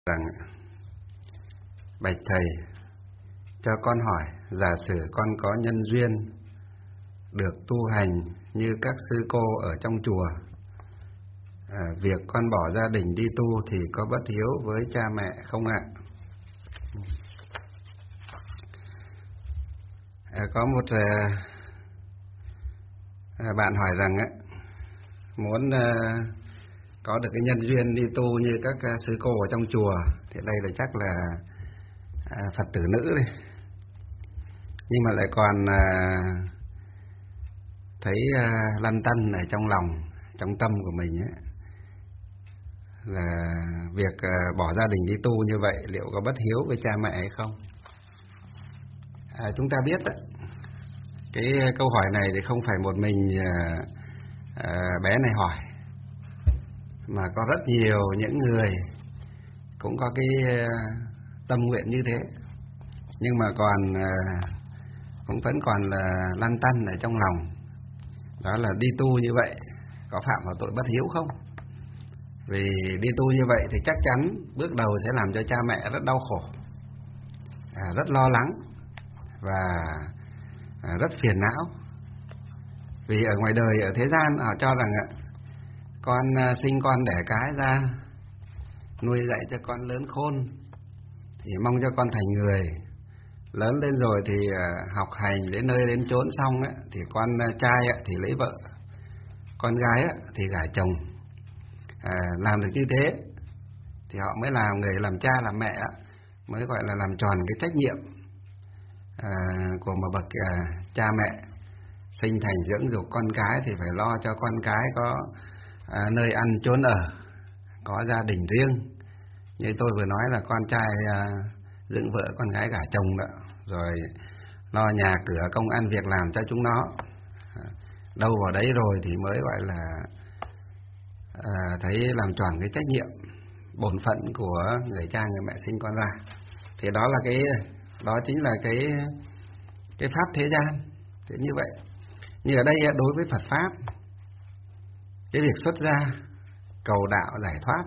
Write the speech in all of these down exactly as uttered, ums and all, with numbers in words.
rằng: Bạch thầy, cho con hỏi, giả sử con có nhân duyên được tu hành như các sư cô ở trong chùa, à, việc con bỏ gia đình đi tu thì có bất hiếu với cha mẹ không ạ? À, có một à, à, bạn hỏi rằng á, muốn à, có được cái nhân duyên đi tu như các à, sư cô ở trong chùa, thì đây là chắc là à, Phật tử nữ đây, nhưng mà lại còn à, thấy à, lăn tăn ở trong lòng, trong tâm của mình ấy, là việc à, bỏ gia đình đi tu như vậy liệu có bất hiếu với cha mẹ hay không? À, chúng ta biết đó, cái câu hỏi này thì không phải một mình à, à, bé này hỏi, mà có rất nhiều những người cũng có cái à, tâm nguyện như thế, nhưng mà còn à, cũng vẫn còn là lăn tăn ở trong lòng, đó là đi tu như vậy có phạm vào tội bất hiếu không? Vì đi tu như vậy thì chắc chắn bước đầu sẽ làm cho cha mẹ rất đau khổ, à, rất lo lắng và à, rất phiền não. Vì ở ngoài đời, ở thế gian, họ cho rằng ạ, con à, sinh con đẻ cái ra, nuôi dạy cho con lớn khôn, thì mong cho con thành người. Lớn lên rồi thì à, học hành đến nơi đến chốn xong ấy, thì con à, trai ấy, thì lấy vợ, con gái ấy, thì gả chồng. À, làm được như thế thì họ mới làm người làm cha làm mẹ, mới gọi là làm tròn cái trách nhiệm à, của một bậc à, cha mẹ. Sinh thành dưỡng dục con cái thì phải lo cho con cái có à, nơi ăn chốn ở, có gia đình riêng. Như tôi vừa nói là con trai à, dưỡng vợ, con gái gả chồng đó, rồi lo nhà cửa công ăn việc làm cho chúng nó. À, đâu vào đấy rồi thì mới gọi là à, thấy làm tròn cái trách nhiệm bổn phận của người cha người mẹ sinh con ra. Thì đó là cái đó chính là cái cái pháp thế gian. Thế như vậy, như ở đây đối với Phật pháp, cái việc xuất gia cầu đạo giải thoát,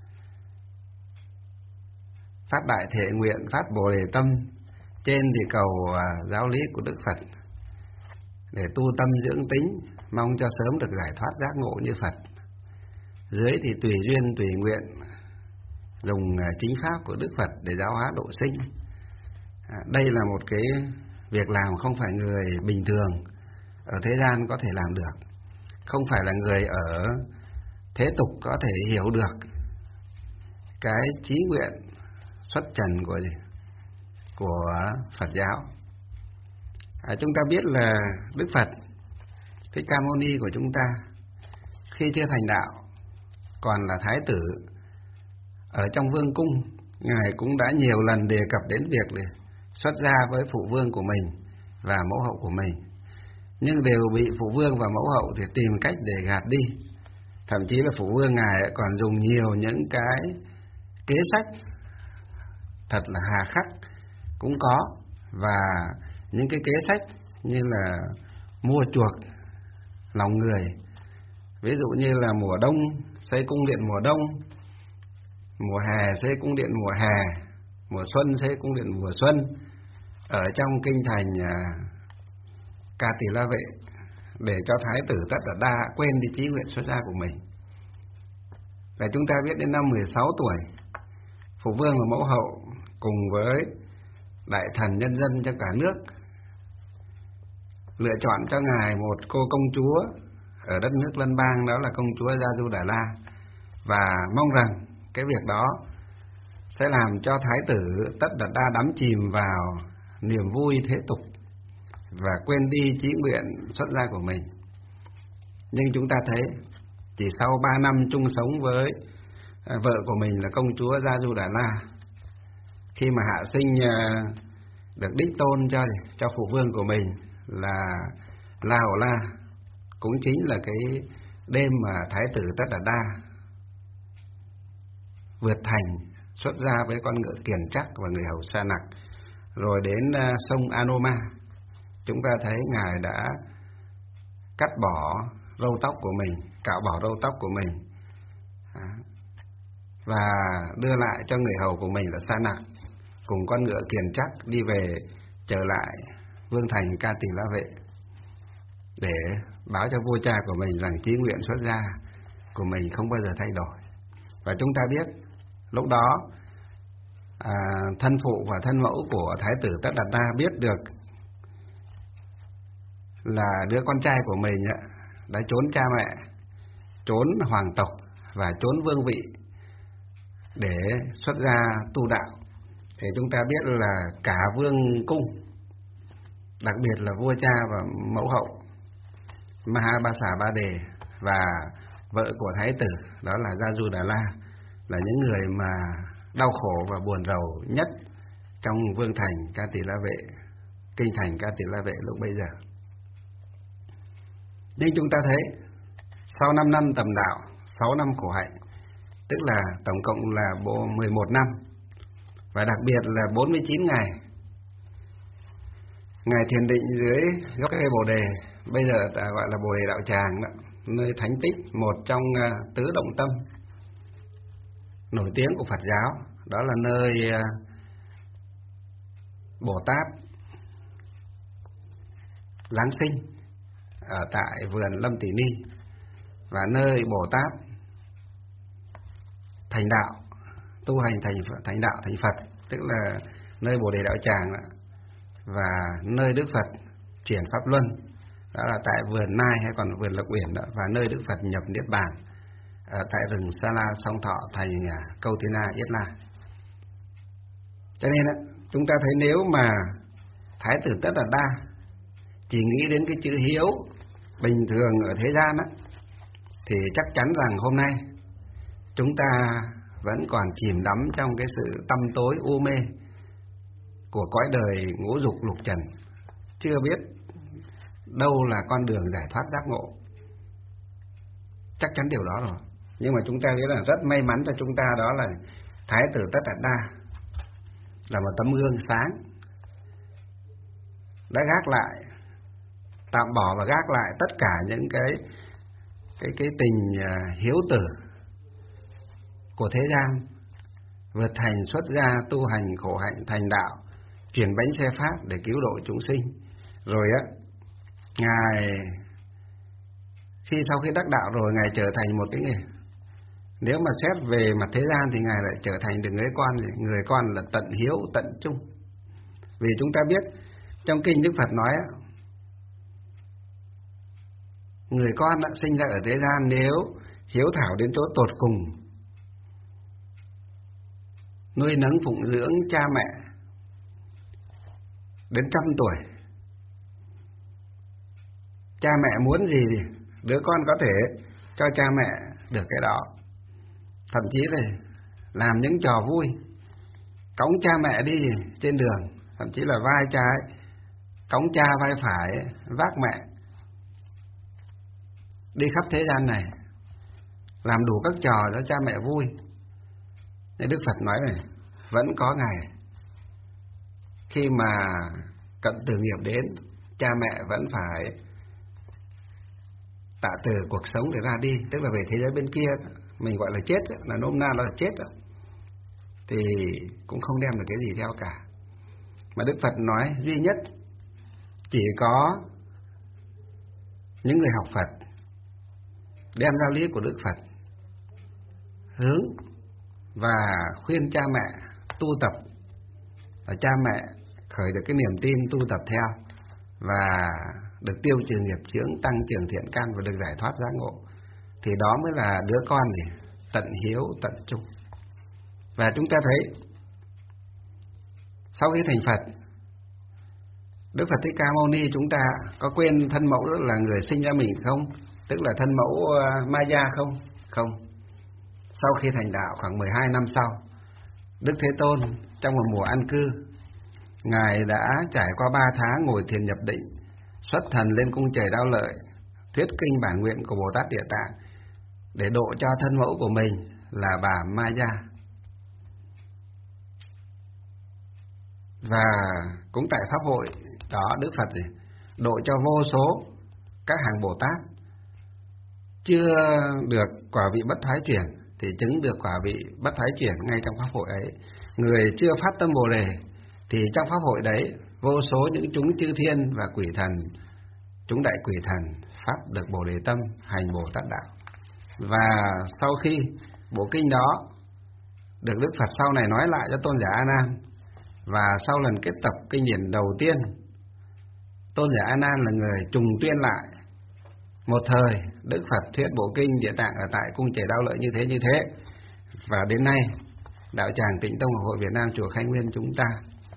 phát đại thệ nguyện, phát bồ đề tâm, trên thì cầu à, giáo lý của Đức Phật để tu tâm dưỡng tính, mong cho sớm được giải thoát giác ngộ như Phật. Dưới thì tùy duyên tùy nguyện, dùng à, chính pháp của Đức Phật để giáo hóa độ sinh. À, đây là một cái việc làm không phải người bình thường ở thế gian có thể làm được, không phải là người ở thế tục có thể hiểu được cái chí nguyện xuất trần của gì? của Phật giáo. À, chúng ta biết là Đức Phật Thích Ca Mâu Ni của chúng ta khi chưa thành đạo, còn là thái tử ở trong vương cung, ngài cũng đã nhiều lần đề cập đến việc để xuất gia với phụ vương của mình và mẫu hậu của mình, nhưng đều bị phụ vương và mẫu hậu thì tìm cách để gạt đi. Thậm chí là phụ vương ngài còn dùng nhiều những cái kế sách thật là hà khắc cũng có, và những cái kế sách như là mua chuộc lòng người. Ví dụ như là mùa đông xây cung điện mùa đông, mùa hè xây cung điện mùa hè, mùa xuân xây cung điện mùa xuân ở trong kinh thành à, Ca Tỳ La Vệ, để cho thái tử Tất Đạt Đa quên đi chí nguyện xuất gia của mình. Và chúng ta biết đến năm mười sáu tuổi, phụ vương và mẫu hậu cùng với đại thần nhân dân trong cả nước lựa chọn cho ngài một cô công chúa ở đất nước Lân Bang, đó là công chúa Gia Du Đà La, và mong rằng cái việc đó sẽ làm cho thái tử Tất Đạt Đa đắm chìm vào niềm vui thế tục và quên đi chí nguyện xuất gia của mình. Nhưng chúng ta thấy chỉ sau ba năm chung sống với vợ của mình là công chúa Gia Du Đà La, khi mà hạ sinh được đích tôn cho cho phụ vương của mình là La Hầu La, cũng chính là cái đêm mà thái tử Tất Đạt Đa vượt thành xuất gia với con ngựa Kiền Trắc và người hầu Sa Nặc, rồi đến sông Anoma. Chúng ta thấy ngài đã cắt bỏ râu tóc của mình, cạo bỏ râu tóc của mình, à, và đưa lại cho người hầu của mình là Sa Nặc cùng con ngựa kiền chắc đi về trở lại vương thành Ca Tỳ La Vệ để báo cho vua cha của mình rằng chí nguyện xuất gia của mình không bao giờ thay đổi. Và chúng ta biết lúc đó à, thân phụ và thân mẫu của Thái tử Tất Đạt Đa biết được là đứa con trai của mình đã trốn cha mẹ, trốn hoàng tộc và trốn vương vị để xuất gia tu đạo. Thì chúng ta biết là cả vương cung, đặc biệt là vua cha và mẫu hậu Mahabasa Ba Đề và vợ của thái tử đó là Gia-du Đà La là những người mà đau khổ và buồn rầu nhất trong vương thành Ca Tỳ La Vệ, kinh thành Ca Tỳ La Vệ lúc bây giờ. Nhưng chúng ta thấy sau năm năm tầm đạo, sáu năm khổ hạnh, tức là tổng cộng là mười một năm, và đặc biệt là bốn mươi chín ngày Ngài thiền định dưới gốc cây Bồ Đề, bây giờ ta gọi là Bồ Đề Đạo Tràng đó, nơi thánh tích, một trong uh, tứ động tâm nổi tiếng của Phật giáo. Đó là nơi uh, Bồ Tát giáng sinh ở tại vườn Lâm Tỷ Ni, và nơi Bồ Tát thành đạo, tu hành thành thành đạo thành Phật, tức là nơi Bồ Đề Đạo Tràng đó, và nơi Đức Phật chuyển pháp luân, đó là tại vườn Nai hay còn vườn Lộc Uyển đó, và nơi Đức Phật nhập niết bàn ở tại rừng Sa La Song Thọ thành Câu Thiên Na Yết La. Cho nên đó, chúng ta thấy nếu mà Thái tử Tất Đạt Đa chỉ nghĩ đến cái chữ hiếu bình thường ở thế gian đó, thì chắc chắn rằng hôm nay chúng ta vẫn còn chìm đắm trong cái sự tăm tối u mê của cõi đời ngũ dục lục trần, chưa biết đâu là con đường giải thoát giác ngộ. Chắc chắn điều đó rồi. Nhưng mà chúng ta biết là rất may mắn cho chúng ta, đó là Thái tử Tất Đạt Đa là một tấm gương sáng, đã gác lại, tạm bỏ và gác lại tất cả những cái cái cái tình hiếu tử của thế gian, vượt thành xuất gia tu hành khổ hạnh thành đạo, chuyển bánh xe pháp để cứu độ chúng sinh. Rồi á, Ngài khi sau khi đắc đạo rồi, Ngài trở thành một cái người, nếu mà xét về mặt thế gian thì Ngài lại trở thành được người con, người con là tận hiếu tận trung. Vì chúng ta biết trong kinh Đức Phật nói á, người con đã sinh ra ở thế gian nếu hiếu thảo đến chỗ tột cùng, nuôi nấng phụng dưỡng cha mẹ đến trăm tuổi, cha mẹ muốn gì thì đứa con có thể cho cha mẹ được cái đó, thậm chí là làm những trò vui, cõng cha mẹ đi trên đường, thậm chí là vai trái cõng cha, vai phải vác mẹ đi khắp thế gian này, làm đủ các trò cho cha mẹ vui. Nên Đức Phật nói này, vẫn có ngày khi mà cận tử nghiệp đến, cha mẹ vẫn phải tạ từ cuộc sống để ra đi, tức là về thế giới bên kia, mình gọi là chết, là nôm na là chết, thì cũng không đem được cái gì theo cả. Mà Đức Phật nói duy nhất chỉ có những người học Phật đem giáo lý của Đức Phật hướng và khuyên cha mẹ tu tập, và cha mẹ khởi được cái niềm tin tu tập theo, và được tiêu trừ nghiệp chướng, tăng trưởng thiện căn và được giải thoát giác ngộ, thì đó mới là đứa con gì tận hiếu tận trung. Và chúng ta thấy sau khi thành Phật, Đức Phật Thích Ca Mâu Ni chúng ta có quên thân mẫu là người sinh ra mình không? Tức là thân mẫu uh, Maya không? Không. Sau khi thành đạo khoảng mười hai năm sau, Đức Thế Tôn trong một mùa an cư, Ngài đã trải qua ba tháng ngồi thiền nhập định, xuất thần lên cung trời Đao Lợi, thuyết kinh bản nguyện của Bồ Tát Địa Tạng để độ cho thân mẫu của mình là bà Maya. Và cũng tại pháp hội đó, Đức Phật gì? độ cho vô số các hàng Bồ Tát chưa được quả vị bất thoái chuyển, thì chứng được quả vị bất thoái chuyển ngay trong pháp hội ấy. Người chưa phát tâm Bồ đề thì trong pháp hội đấy vô số những chúng chư thiên và quỷ thần, chúng đại quỷ thần phát được Bồ đề tâm hành Bồ Tát đạo. Và sau khi bộ kinh đó được Đức Phật sau này nói lại cho tôn giả A Nan, và sau lần kết tập kinh điển đầu tiên, tôn giả A Nan là người trùng tuyên lại. Một thời Đức Phật thuyết bộ kinh Địa Tạng ở tại cung Trời Đao Lợi như thế như thế, và đến nay đạo tràng Tịnh Tông Học hội Việt Nam chùa Khai Nguyên chúng ta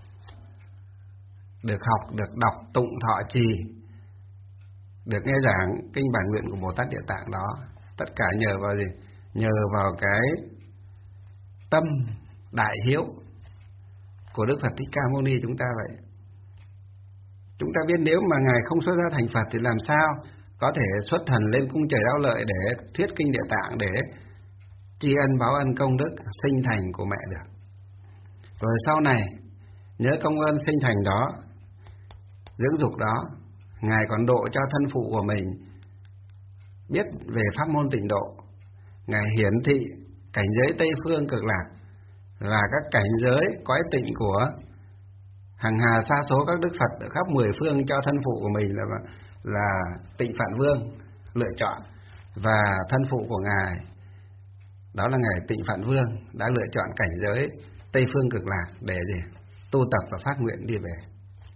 được học, được đọc, tụng, thọ trì, được nghe giảng kinh bản nguyện của Bồ Tát Địa Tạng đó, tất cả nhờ vào gì? Nhờ vào cái tâm đại hiếu của Đức Phật Thích Ca Mâu Ni chúng ta vậy. Chúng ta biết nếu mà Ngài không xuất ra thành Phật thì làm sao có thể xuất thần lên cung Trời Đao Lợi để thuyết kinh Địa Tạng, để tri ân báo ân công đức sinh thành của mẹ được. Rồi sau này nhớ công ơn sinh thành đó, dưỡng dục đó, Ngài còn độ cho thân phụ của mình biết về pháp môn tịnh độ. Ngài hiển thị cảnh giới Tây Phương Cực Lạc và các cảnh giới cõi tịnh của hằng hà sa số các đức Phật ở khắp mười phương cho thân phụ của mình là là Tịnh Phạn Vương lựa chọn, và thân phụ của Ngài đó là Ngài Tịnh Phạn Vương đã lựa chọn cảnh giới Tây Phương Cực Lạc để gì? Tu tập và phát nguyện đi về.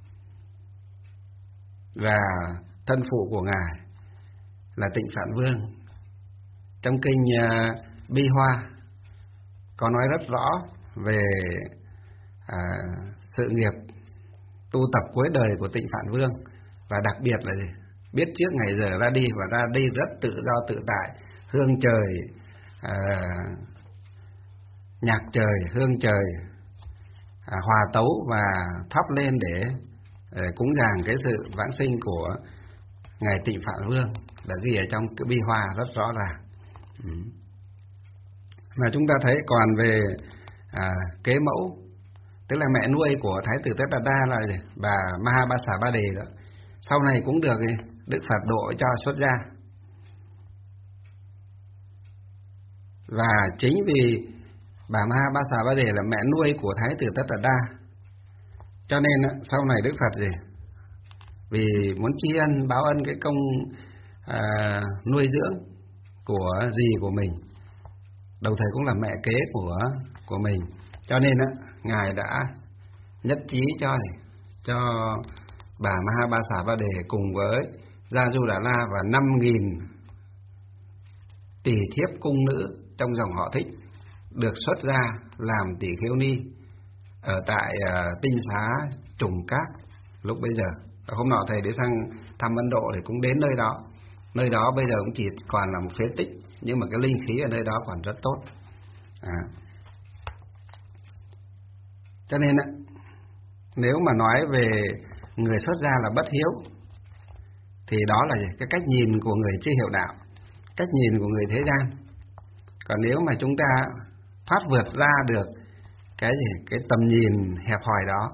Và thân phụ của Ngài là Tịnh Phạn Vương trong kinh uh, Bi Hoa có nói rất rõ về à, sự nghiệp tu tập cuối đời của Tịnh Phạn Vương, và đặc biệt là gì? Biết trước ngày giờ ra đi, và ra đi rất tự do tự tại, hương trời, à, nhạc trời, hương trời, à, hòa tấu và thắp lên để, để cúng dường cái sự vãng sinh của Ngài Tịnh Phạn Vương, là ghi ở trong cái Bi Hoa rất rõ ràng. Ừ. Mà chúng ta thấy còn về à, kế mẫu, tức là mẹ nuôi của Thái tử Tất Đạt Đa là gì? Bà Mahabasa Ba Đề đó, sau này cũng được gì? Đức Phật độ cho xuất gia. Và chính vì bà Mahabasa Ba Đề là mẹ nuôi của Thái tử Tất Đạt Đa, cho nên sau này Đức Phật gì? Vì muốn tri ân báo ân cái công à, nuôi dưỡng của dì của mình, đồng thời cũng là mẹ kế của của mình, cho nên á Ngài đã nhất trí cho cho bà Mahabasa Ba Đề cùng với Gia Du Đà La và năm nghìn tỷ thiếp cung nữ trong dòng họ Thích được xuất gia làm tỷ khưu ni ở tại uh, tinh xá Trùng Cát lúc bấy giờ. Hôm nọ thầy đi sang thăm Ấn Độ thì cũng đến nơi đó. Nơi đó bây giờ cũng chỉ còn là một phế tích, nhưng mà cái linh khí ở nơi đó còn rất tốt. À. Cho nên nếu mà nói về người xuất gia là bất hiếu thì đó là gì? Cái cách nhìn của người chưa hiểu đạo, cách nhìn của người thế gian. Còn nếu mà chúng ta thoát vượt ra được cái gì? Cái tầm nhìn hẹp hòi đó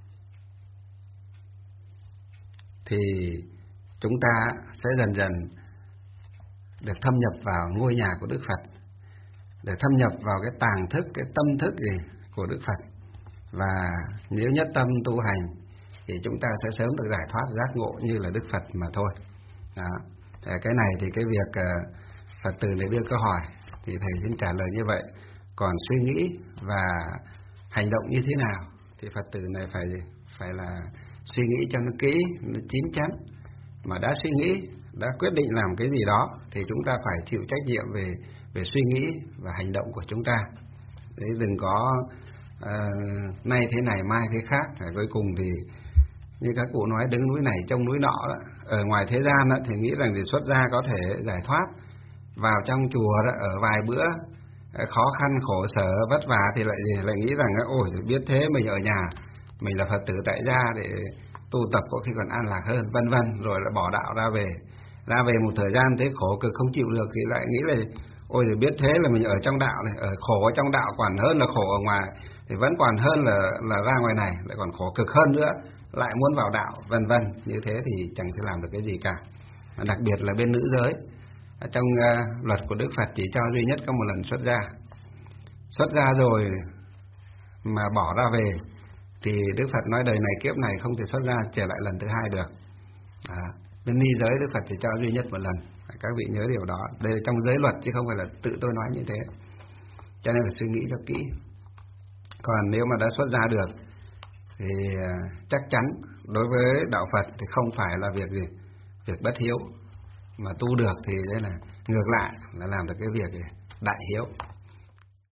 thì chúng ta sẽ dần dần được thâm nhập vào ngôi nhà của Đức Phật, để thâm nhập vào cái tàng thức, cái tâm thức gì của Đức Phật. Và nếu nhất tâm tu hành thì chúng ta sẽ sớm được giải thoát giác ngộ như là Đức Phật mà thôi. Đó. Cái này thì cái việc uh, Phật tử này đưa câu hỏi thì thầy xin trả lời như vậy. Còn suy nghĩ và hành động như thế nào thì Phật tử này phải gì? Phải là suy nghĩ cho nó kỹ, nó chín chắn. Mà đã suy nghĩ, đã quyết định làm cái gì đó thì chúng ta phải chịu trách nhiệm về về suy nghĩ và hành động của chúng ta. Đấy, đừng có uh, nay thế này mai thế khác. Và cuối cùng thì như các cụ nói, đứng núi này trông núi nọ đó. Ở ngoài thế gian đó, thì nghĩ rằng thì xuất gia có thể giải thoát, vào trong chùa đó, ở vài bữa khó khăn khổ sở vất vả thì lại lại nghĩ rằng ôi biết thế mình ở nhà mình là Phật tử tại gia để tu tập có khi còn an lạc hơn, vân vân, rồi lại bỏ đạo ra về ra về một thời gian thấy khổ cực không chịu được thì lại nghĩ là ôi rồi biết thế là mình ở trong đạo này, ở khổ ở trong đạo còn hơn là khổ ở ngoài, thì vẫn còn hơn là là ra ngoài này lại còn khổ cực hơn nữa, lại muốn vào đạo, vân vân. Như thế thì chẳng thể làm được cái gì cả. Đặc biệt là bên nữ giới Ở trong uh, luật của Đức Phật chỉ cho duy nhất có một lần xuất gia. Xuất gia rồi mà bỏ ra về thì Đức Phật nói đời này kiếp này không thể xuất gia trở lại lần thứ hai được. À, bên ni giới Đức Phật chỉ cho duy nhất một lần. Các vị nhớ điều đó. Đây là trong giới luật chứ không phải là tự tôi nói như thế. Cho nên phải suy nghĩ cho kỹ. Còn nếu mà đã xuất gia được thì chắc chắn đối với đạo Phật thì không phải là việc gì, việc bất hiếu, mà tu được thì đây là ngược lại là làm được cái việc đại hiếu.